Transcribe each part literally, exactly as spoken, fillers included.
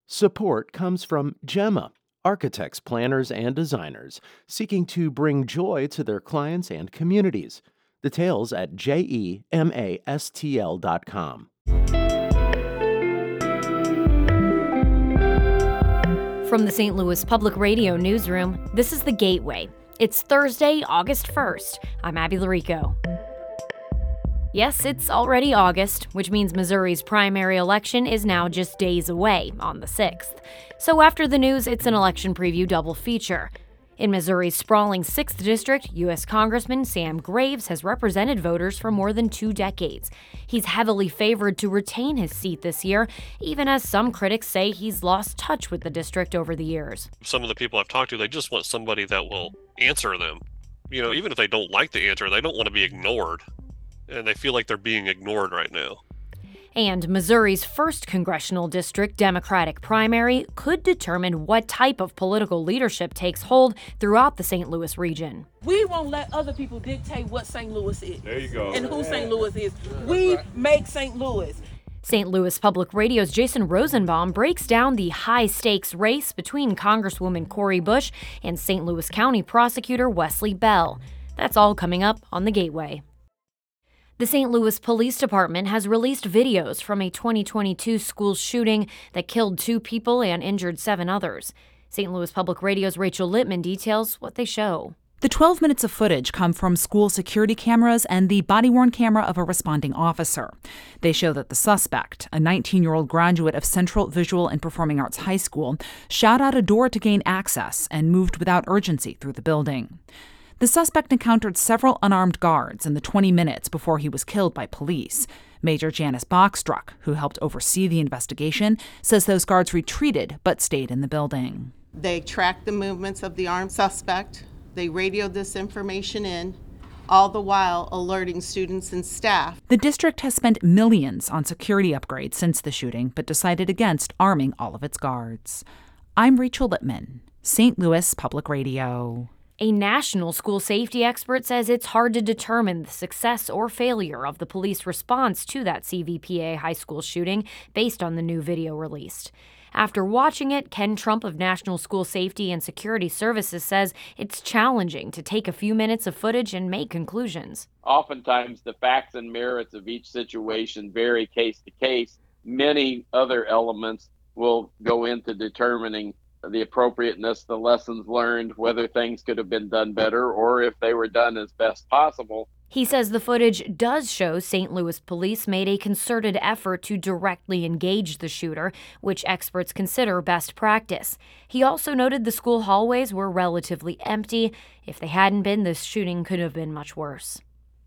Support comes from Gemma, architects, planners, and designers seeking to bring joy to their clients and communities. Details at gemastl dot com. From the Saint Louis Public Radio newsroom, this is The Gateway. It's Thursday, August first. I'm Abby Larico. Yes, it's already August, which means Missouri's primary election is now just days away, on the sixth. So after the news, it's an election preview double feature. In Missouri's sprawling sixth District, U S Congressman Sam Graves has represented voters for more than two decades. He's heavily favored to retain his seat this year, even as some critics say he's lost touch with the district over the years. Some of the people I've talked to, they just want somebody that will answer them. You know, even if they don't like the answer, they don't want to be ignored. And they feel like they're being ignored right now. And Missouri's first congressional district Democratic primary could determine what type of political leadership takes hold throughout the Saint Louis region. We won't let other people dictate what Saint Louis is. There you go. And who Saint Louis is. We make Saint Louis. Saint Louis Public Radio's Jason Rosenbaum breaks down the high-stakes race between Congresswoman Cori Bush and Saint Louis County Prosecutor Wesley Bell. That's all coming up on The Gateway. The Saint Louis Police Department has released videos from a twenty twenty-two school shooting that killed two people and injured seven others. Saint Louis Public Radio's Rachel Littman details what they show. The twelve minutes of footage come from school security cameras and the body-worn camera of a responding officer. They show that the suspect, a nineteen-year-old graduate of Central Visual and Performing Arts High School, shot out a door to gain access and moved without urgency through the building. The suspect encountered several unarmed guards in the twenty minutes before he was killed by police. Major Janice Bachstruck, who helped oversee the investigation, says those guards retreated but stayed in the building. They tracked the movements of the armed suspect. They radioed this information in, all the while alerting students and staff. The district has spent millions on security upgrades since the shooting, but decided against arming all of its guards. I'm Rachel Littman, Saint Louis Public Radio. A national school safety expert says it's hard to determine the success or failure of the police response to that C V P A high school shooting based on the new video released. After watching it, Ken Trump of National School Safety and Security Services says it's challenging to take a few minutes of footage and make conclusions. Oftentimes, the facts and merits of each situation vary case to case. Many other elements will go into determining the appropriateness, the lessons learned, whether things could have been done better or if they were done as best possible. He says the footage does show Saint Louis police made a concerted effort to directly engage the shooter, which experts consider best practice. He also noted the school hallways were relatively empty. If they hadn't been, this shooting could have been much worse.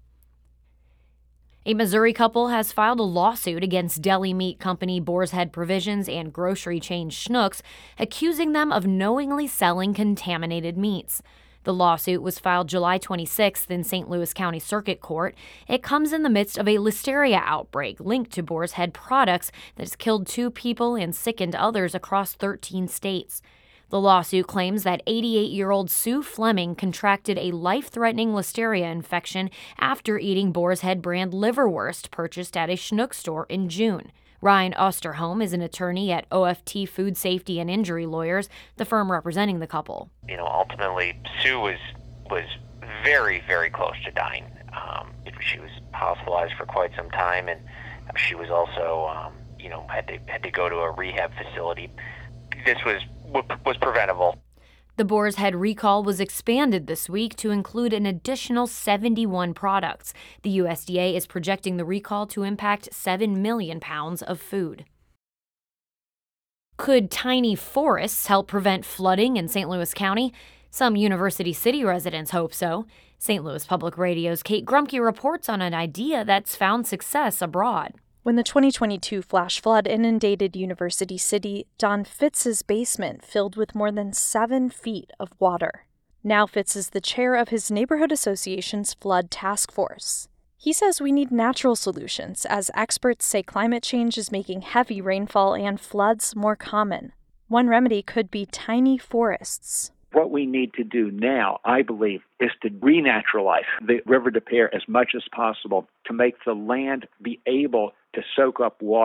A Missouri couple has filed a lawsuit against deli meat company Boar's Head Provisions and grocery chain Schnucks, accusing them of knowingly selling contaminated meats. The lawsuit was filed July twenty-sixth in Saint Louis County Circuit Court. It comes in the midst of a listeria outbreak linked to Boar's Head products that has killed two people and sickened others across thirteen states. The lawsuit claims that eighty-eight-year-old Sue Fleming contracted a life-threatening listeria infection after eating Boar's Head brand liverwurst purchased at a Schnucks store in June. Ryan Osterholm is an attorney at O F T Food Safety and Injury Lawyers, the firm representing the couple. You know, ultimately, Sue was was very, very close to dying. Um, she was hospitalized for quite some time, and she was also, um, you know, had to had to go to a rehab facility. This was was preventable. The Boar's Head recall was expanded this week to include an additional seventy-one products. The U S D A is projecting the recall to impact seven million pounds of food. Could tiny forests help prevent flooding in Saint Louis County? Some University City residents hope so. Saint Louis Public Radio's Kate Grumke reports on an idea that's found success abroad. When the twenty twenty-two flash flood inundated University City, Don Fitz's basement filled with more than seven feet of water. Now Fitz is the chair of his neighborhood association's flood task force. He says we need natural solutions, as experts say climate change is making heavy rainfall and floods more common. One remedy could be tiny forests. What we need to do now, I believe, is to renaturalize the River Des Peres as much as possible to make the land be able to soak up water.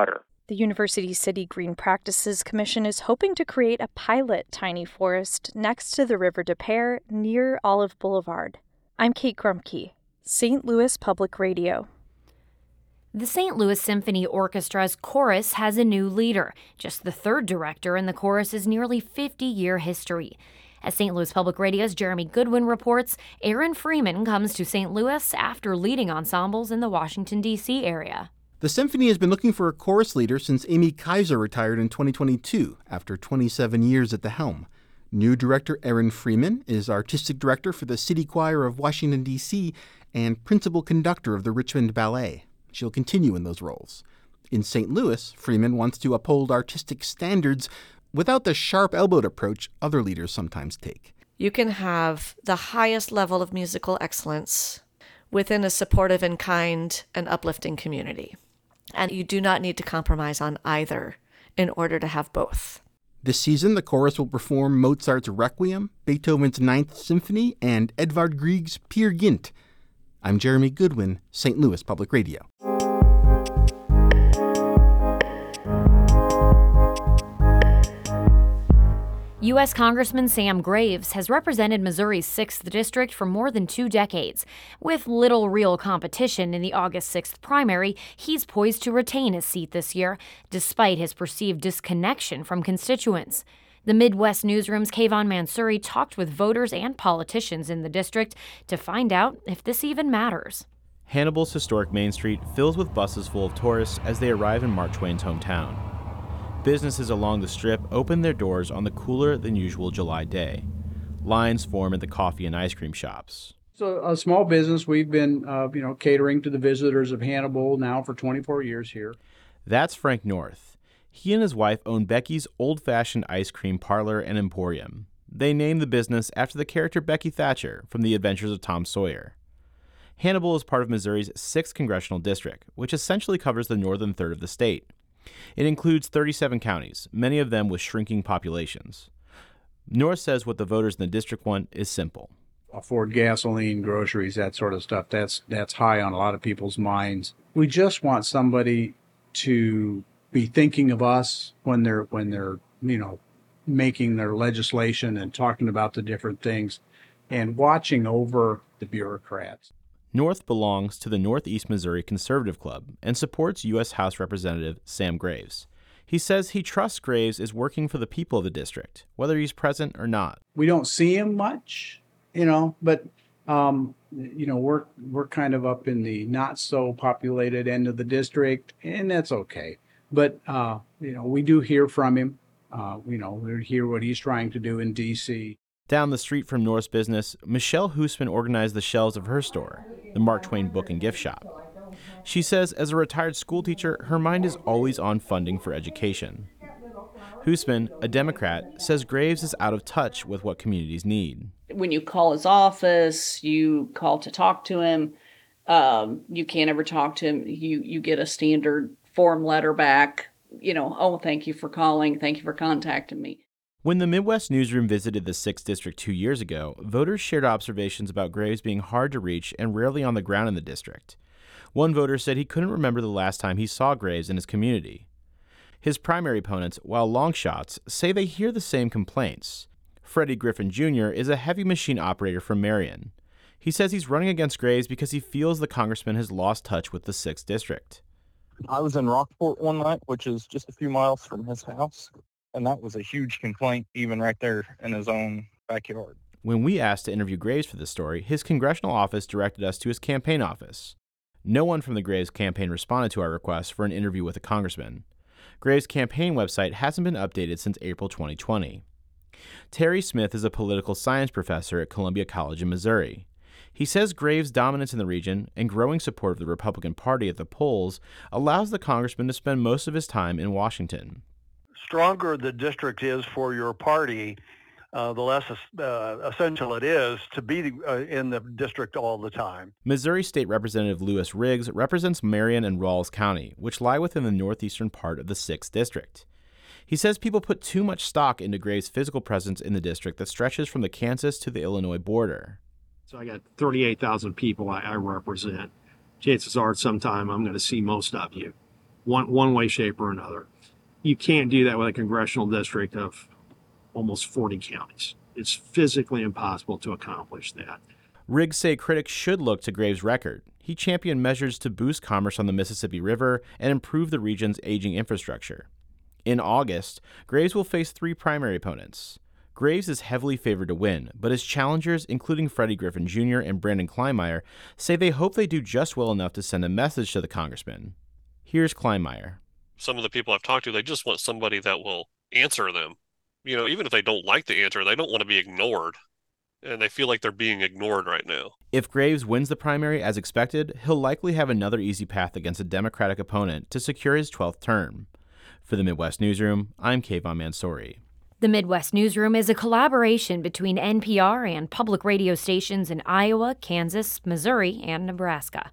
The University City Green Practices Commission is hoping to create a pilot tiny forest next to the River Des Peres near Olive Boulevard. I'm Kate Grumke, Saint Louis Public Radio. The Saint Louis Symphony Orchestra's chorus has a new leader, just the third director in the chorus's nearly fifty-year history. As Saint Louis Public Radio's Jeremy Goodwin reports, Aaron Freeman comes to Saint Louis after leading ensembles in the Washington, D C area. The symphony has been looking for a chorus leader since Amy Kaiser retired in twenty twenty-two, after twenty-seven years at the helm. New director Aaron Freeman is artistic director for the City Choir of Washington, D C, and principal conductor of the Richmond Ballet. She'll continue in those roles. In Saint Louis, Freeman wants to uphold artistic standards without the sharp-elbowed approach other leaders sometimes take. You can have the highest level of musical excellence within a supportive and kind and uplifting community. And you do not need to compromise on either in order to have both. This season, the chorus will perform Mozart's Requiem, Beethoven's Ninth Symphony, and Edvard Grieg's Peer Gynt. I'm Jeremy Goodwin, Saint Louis Public Radio. U S Congressman Sam Graves has represented Missouri's sixth District for more than two decades. With little real competition in the August sixth primary, he's poised to retain his seat this year, despite his perceived disconnection from constituents. The Midwest Newsroom's Kayvon Mansouri talked with voters and politicians in the district to find out if this even matters. Hannibal's historic Main Street fills with buses full of tourists as they arrive in Mark Twain's hometown. Businesses along the Strip open their doors on the cooler-than-usual July day. Lines form at the coffee and ice cream shops. So a small business. We've been, uh, you know, catering to the visitors of Hannibal now for twenty-four years here. That's Frank North. He and his wife own Becky's Old-Fashioned Ice Cream Parlor and Emporium. They named the business after the character Becky Thatcher from The Adventures of Tom Sawyer. Hannibal is part of Missouri's sixth Congressional District, which essentially covers the northern third of the state. It includes thirty-seven counties, many of them with shrinking populations. North says what the voters in the district want is simple. Afford gasoline, groceries, that sort of stuff. That's that's high on a lot of people's minds. We just want somebody to be thinking of us when they're when they're, you know, making their legislation and talking about the different things and watching over the bureaucrats. North belongs to the Northeast Missouri Conservative Club and supports U S House Representative Sam Graves. He says he trusts Graves is working for the people of the district, whether he's present or not. We don't see him much, you know, but, um, you know, we're, we're kind of up in the not so populated end of the district, and that's okay. But, uh, you know, we do hear from him. Uh, you know, we hear what he's trying to do in D C Down the street from North's business, Michelle Hoosman organized the shelves of her store, the Mark Twain Book and Gift Shop. She says as a retired school teacher, her mind is always on funding for education. Hoosman, a Democrat, says Graves is out of touch with what communities need. When you call his office, you call to talk to him, um, you can't ever talk to him. You, you get a standard form letter back, you know, oh, thank you for calling, thank you for contacting me. When the Midwest Newsroom visited the sixth District two years ago, voters shared observations about Graves being hard to reach and rarely on the ground in the district. One voter said he couldn't remember the last time he saw Graves in his community. His primary opponents, while long shots, say they hear the same complaints. Freddie Griffin Junior is a heavy machine operator from Marion. He says he's running against Graves because he feels the congressman has lost touch with the sixth District. I was in Rockport one night, which is just a few miles from his house. And that was a huge complaint, even right there in his own backyard. When we asked to interview Graves for this story, his congressional office directed us to his campaign office. No one from the Graves campaign responded to our request for an interview with a congressman. Graves' campaign website hasn't been updated since April twenty twenty. Terry Smith is a political science professor at Columbia College in Missouri. He says Graves' dominance in the region and growing support of the Republican Party at the polls allows the congressman to spend most of his time in Washington. Stronger the district is for your party, uh, the less uh, essential it is to be uh, in the district all the time. Missouri State Representative Lewis Riggs represents Marion and Rawls County, which lie within the northeastern part of the sixth District. He says people put too much stock into Graves' physical presence in the district that stretches from the Kansas to the Illinois border. So I got thirty-eight thousand people I, I represent. Chances are sometime I'm going to see most of you. one one way, shape, or another. You can't do that with a congressional district of almost forty counties. It's physically impossible to accomplish that. Riggs say critics should look to Graves' record. He championed measures to boost commerce on the Mississippi River and improve the region's aging infrastructure. In August, Graves will face three primary opponents. Graves is heavily favored to win, but his challengers, including Freddie Griffin Junior and Brandon Kleinmeyer, say they hope they do just well enough to send a message to the congressman. Here's Kleinmeyer. Some of the people I've talked to, they just want somebody that will answer them. You know, even if they don't like the answer, they don't want to be ignored. And they feel like they're being ignored right now. If Graves wins the primary as expected, he'll likely have another easy path against a Democratic opponent to secure his twelfth term. For the Midwest Newsroom, I'm Kayvon Mansouri. The Midwest Newsroom is a collaboration between N P R and public radio stations in Iowa, Kansas, Missouri, and Nebraska.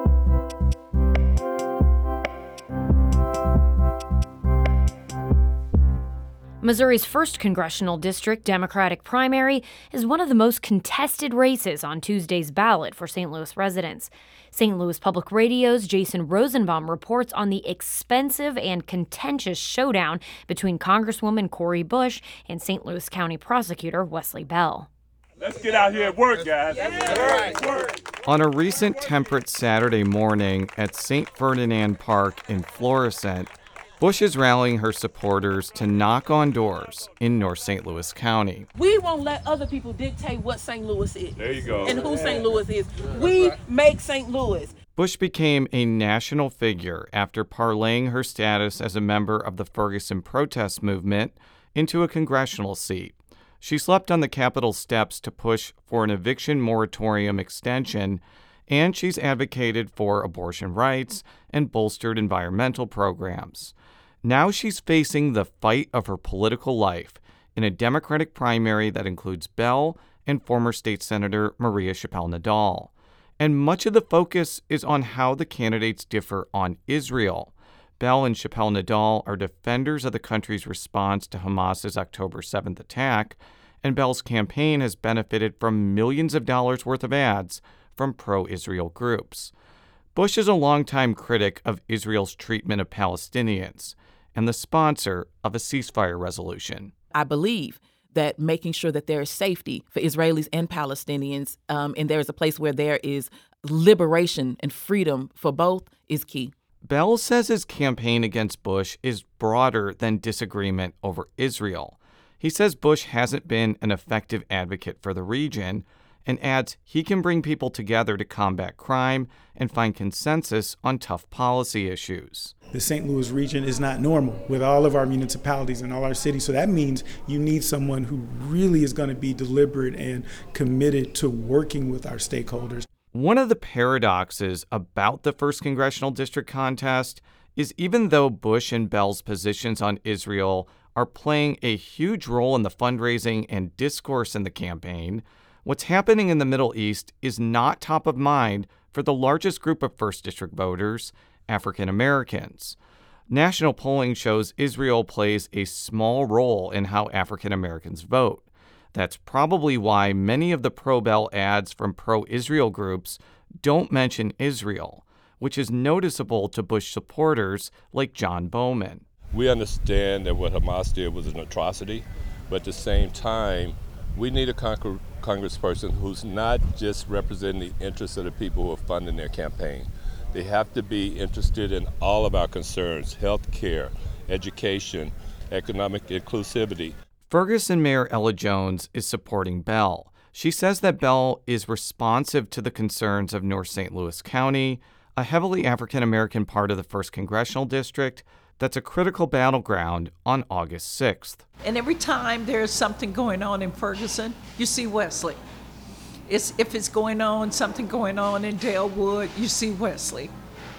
Missouri's first congressional district Democratic primary is one of the most contested races on Tuesday's ballot for Saint Louis residents. Saint Louis Public Radio's Jason Rosenbaum reports on the expensive and contentious showdown between Congresswoman Cori Bush and Saint Louis County Prosecutor Wesley Bell. Let's get out here and work, guys. Yeah. Work. On a recent temperate Saturday morning at Saint Ferdinand Park in Florissant, Bush is rallying her supporters to knock on doors in North Saint Louis County. We won't let other people dictate what Saint Louis is. There you go. And who Saint Louis is. We make Saint Louis. Bush became a national figure after parlaying her status as a member of the Ferguson protest movement into a congressional seat. She slept on the Capitol steps to push for an eviction moratorium extension, and she's advocated for abortion rights and bolstered environmental programs. Now she's facing the fight of her political life in a Democratic primary that includes Bell and former state senator Maria Chappelle-Nadal. And much of the focus is on how the candidates differ on Israel. Bell and Chappelle-Nadal are defenders of the country's response to Hamas's October seventh attack, and Bell's campaign has benefited from millions of dollars worth of ads from pro-Israel groups. Bush is a longtime critic of Israel's treatment of Palestinians and the sponsor of a ceasefire resolution. I believe that making sure that there is safety for Israelis and Palestinians, um, and there is a place where there is liberation and freedom for both, is key. Bell says his campaign against Bush is broader than disagreement over Israel. He says Bush hasn't been an effective advocate for the region, and adds he can bring people together to combat crime and find consensus on tough policy issues. The Saint Louis region is not normal with all of our municipalities and all our cities, so that means you need someone who really is going to be deliberate and committed to working with our stakeholders. One of the paradoxes about the first congressional district contest is even though Bush and Bell's positions on Israel are playing a huge role in the fundraising and discourse in the campaign, what's happening in the Middle East is not top of mind for the largest group of First District voters, African Americans. National polling shows Israel plays a small role in how African Americans vote. That's probably why many of the pro-Bell ads from pro-Israel groups don't mention Israel, which is noticeable to Bush supporters like John Bowman. We understand that what Hamas did was an atrocity, but at the same time, we need a con- congressperson who's not just representing the interests of the people who are funding their campaign. They have to be interested in all of our concerns: health care, education, economic inclusivity. Ferguson Mayor Ella Jones is supporting Bell. She says that Bell is responsive to the concerns of North Saint Louis County, a heavily African American part of the first congressional district that's a critical battleground on August sixth. And every time there's something going on in Ferguson, you see Wesley. It's, if it's going on, something going on in Dalewood, you see Wesley.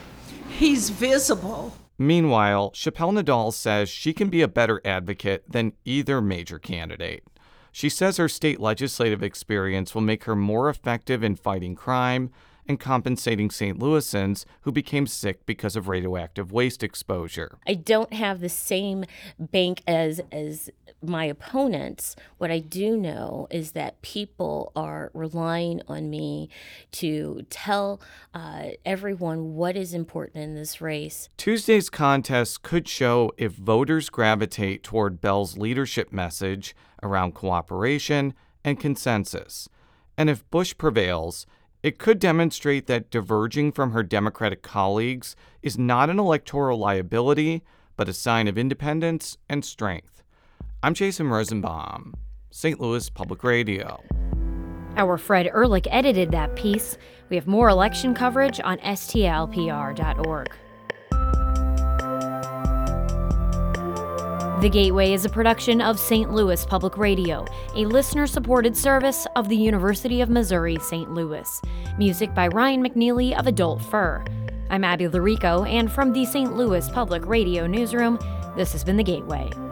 He's visible. Meanwhile, Chappelle-Nadal says she can be a better advocate than either major candidate. She says her state legislative experience will make her more effective in fighting crime and compensating Saint Louisans who became sick because of radioactive waste exposure. I don't have the same bank as as my opponents. What I do know is that people are relying on me to tell uh, everyone what is important in this race. Tuesday's contest could show if voters gravitate toward Bell's leadership message around cooperation and consensus. And if Bush prevails, it could demonstrate that diverging from her Democratic colleagues is not an electoral liability, but a sign of independence and strength. I'm Jason Rosenbaum, Saint Louis Public Radio. Our Fred Ehrlich edited that piece. We have more election coverage on S T L P R dot org. The Gateway is a production of Saint Louis Public Radio, a listener-supported service of the University of Missouri Saint Louis. Music by Ryan McNeely of Adult Fur. I'm Abby Larico, and from the Saint Louis Public Radio newsroom, this has been The Gateway.